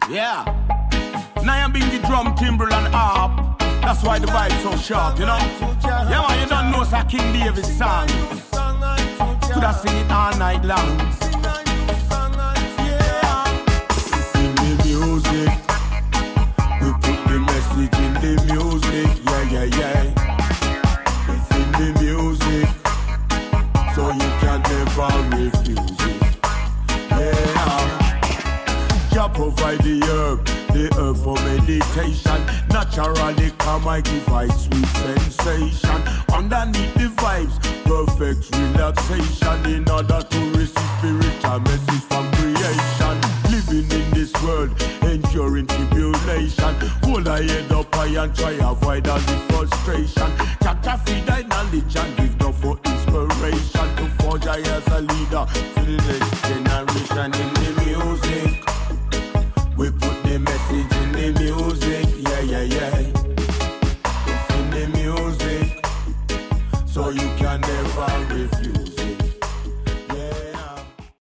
Yeah. Now I'm being the drum, timbrel and harp. That's why the vibe's so sharp, you know? Yeah, man, you don't know it's a King Davis song. Could I sing it all night long? Yeah. In the music, we put the message in the music. Yeah, yeah, yeah. It's in the music, so you can never refuse it. Yeah. Jah provide the herb for meditation. Naturally come I give I sweet sensation. Underneath the vibes, perfect relaxation. In order to receive spiritual message from creation. Living in this world, enduring tribulation. Hold thy head up high and try avoid all the frustration. Jah feed thy knowledge and give no for inspiration. To forge I as a leader to the next generation. In the music, we put the message in the music, yeah, yeah, yeah. It's in the music, so you can never refuse.